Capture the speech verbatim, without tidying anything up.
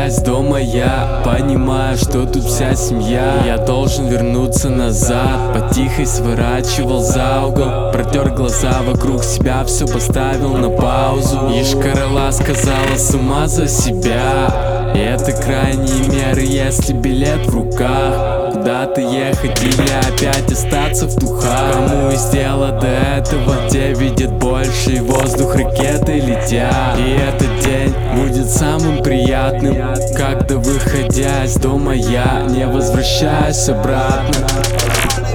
выходясь дома, я понимаю, что тут вся семья. Я должен вернуться назад, по-тихой сворачивал за угол, протер глаза вокруг себя, все поставил на паузу. Ишкарала сказала сама за себя, и это крайние меры, если билет в руках. Куда-то ехать или опять остаться в духах. Кому из дела до этого, те видят больше, и воздух ракеты летят. И этот день будет самым приятным, когда, выходя из дома, я не возвращаюсь обратно.